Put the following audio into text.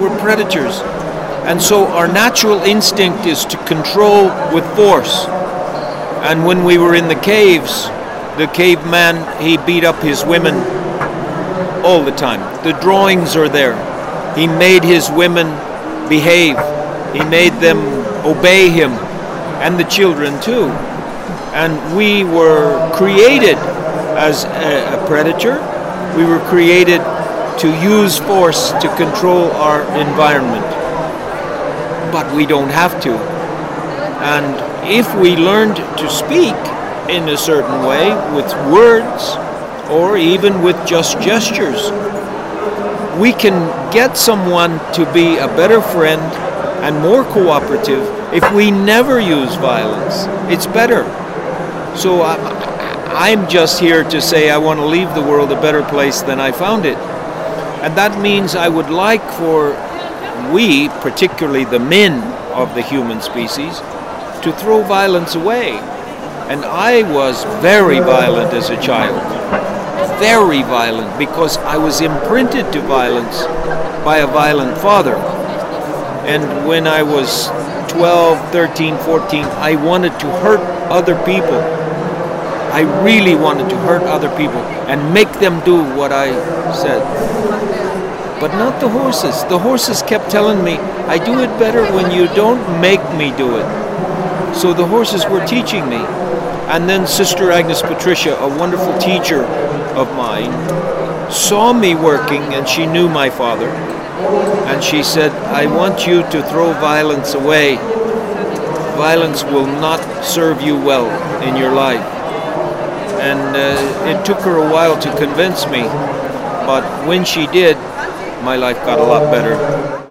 We're predators. And so our natural instinct is to control with force. And when we were in the caves, the caveman, he beat up his women all the time. The drawings are there. He made his women behave. He made them obey him, and the children too. And we were created as a predator. We were created to use force to control our environment. But we don't have to. And if we learned to speak in a certain way with words or even with just gestures, we can get someone to be a better friend and more cooperative if we never use violence. It's better. So I'm just here to say I want to leave the world a better place than I found it. And that means I would like for we, particularly the men of the human species, to throw violence away. And I was very violent as a child. Very violent, because I was imprinted to violence by a violent father. And when I was 12, 13, 14, I wanted to hurt other people. I really wanted to hurt other people and make them do what I said. But not the horses. The horses kept telling me, I do it better when you don't make me do it. So the horses were teaching me. And then Sister Agnes Patricia, a wonderful teacher of mine, saw me working, and she knew my father. And she said, I want you to throw violence away. Violence will not serve you well in your life. And it took her a while to convince me. But when she did, my life got a lot better.